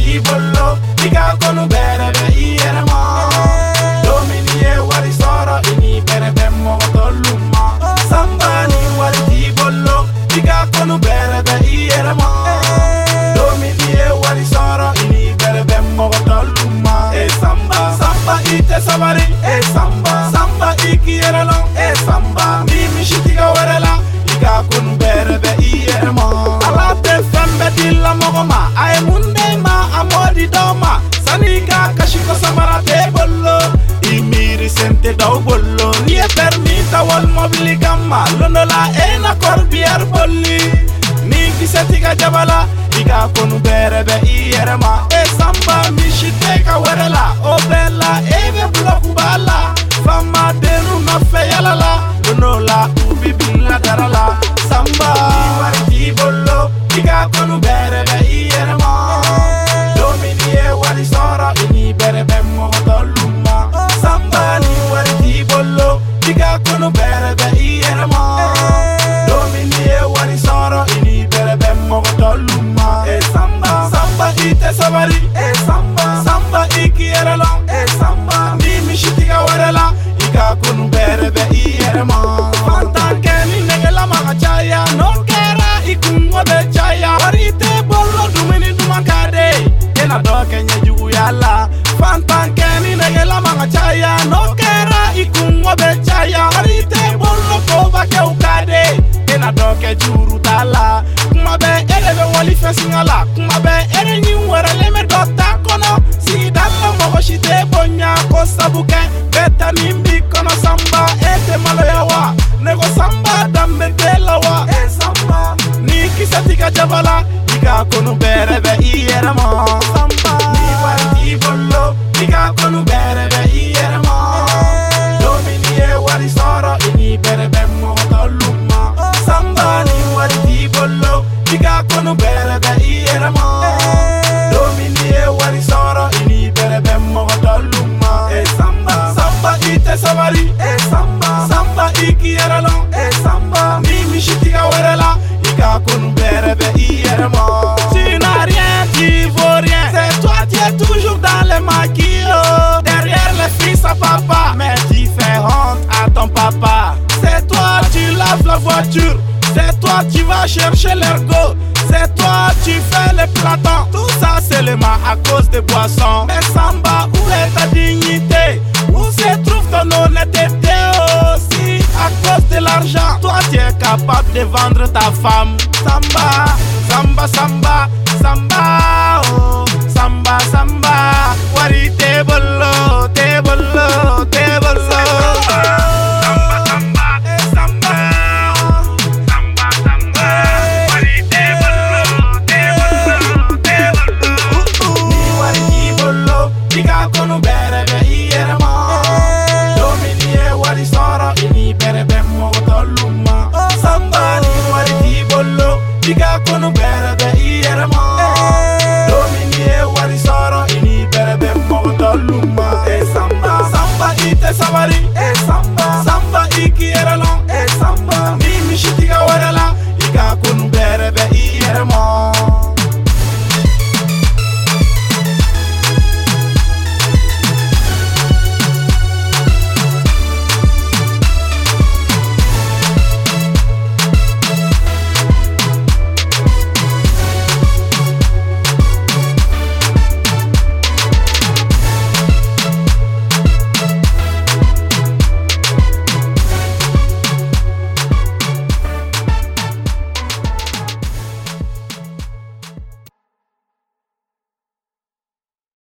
warti bollo diga konu bere be iyere ma domini e wari soro ini bere be mo toluma samba ni warti bollo diga konu bere be iyere ma domini e wari soro ini bere be mo toluma e samba samba ite sabari e samba samba ikiyere long e samba mi shitiga warela diga konu bere be iyere ma ala te fembe dilla mogoma ay munde ma amodi doma sanika kashiko samara te bollo imiri sente daw bollo ni e permita wal mobili gamma lono la ena corbier bolli ni kisetika jabala diga konu bere be iyere ma e samba mi shiteka warela o bella ebe bloku bala fama denu na feyala la lono la ubi billa darala samba ni warti bollo diga konu bere be iyere ma domini e wari soro ini bere be mo toluma samba ni warti bollo diga konu bere be iyere ma domini e wari soro ini bere be mo toluma e samba samba ite sabari e samba samba ikiyere long e samba mi shitiga warela diga konu bere be iyere ma fantanke ni negela ma chaya no kera ikungo be chaya warite bollo dumini dumankade ena doke nyejugu yalla fantanke ni negela ma chaya no kera ikungo be chaya warite bollo ko ba ke ukade ena doke juru tala kuma be elebe wali fesingala kuma be ere ni wara leme dota kono si dalla mo hoshite bonya ko sabuke beta nimbi kono samba ete maloyawa nego samba dambe delawa e samba ni kisatika jabala diga konu bere be iyere ma samba ni warti bollo diga konu bere be iyere ma domini e wari soro ini bere be mo toluma samba ni warti bollo diga konu bere be iyere ma domini e wari soro ini bere be mo toluma e samba samba ite sabari e samba samba ikiyere long e samba mi shitiga warela diga konu bere be iyere ma tu n'as rien tu vaux rien c'est toi qui es toujours dans les maquillots derrière les fils à papa mais tu fais honte à ton papa c'est toi tu laves la voiture c'est toi qui vas chercher l'ergot c'est toi tu fais les platans tout ça c'est le mal à cause des boissons mais samba où est ta dignité où se trouve ton honnêteté aussi à cause de l'argent toi tu es capable de vendre ta femme samba samba samba samba oh samba samba warite bollo